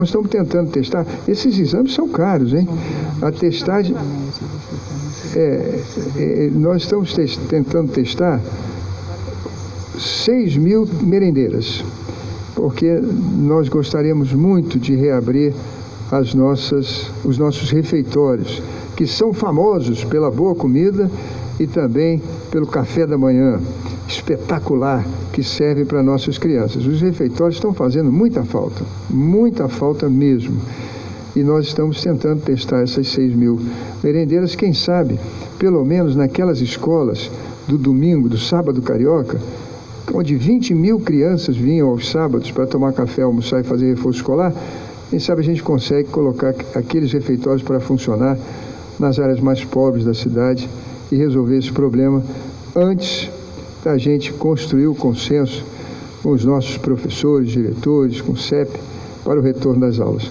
Nós estamos tentando testar. Esses exames são caros, hein? A testagem... nós estamos tentando testar 6.000 merendeiras, porque nós gostaríamos muito de reabrir os nossos refeitórios, que são famosos pela boa comida e também pelo café da manhã espetacular que serve para nossas crianças. Os refeitórios estão fazendo muita falta mesmo. E nós estamos tentando testar essas 6.000 merendeiras, quem sabe, pelo menos naquelas escolas do domingo, do sábado carioca, onde 20.000 crianças vinham aos sábados para tomar café, almoçar e fazer reforço escolar, quem sabe a gente consegue colocar aqueles refeitórios para funcionar nas áreas mais pobres da cidade e resolver esse problema antes da gente construir o consenso com os nossos professores, diretores, com o CEP, para o retorno das aulas.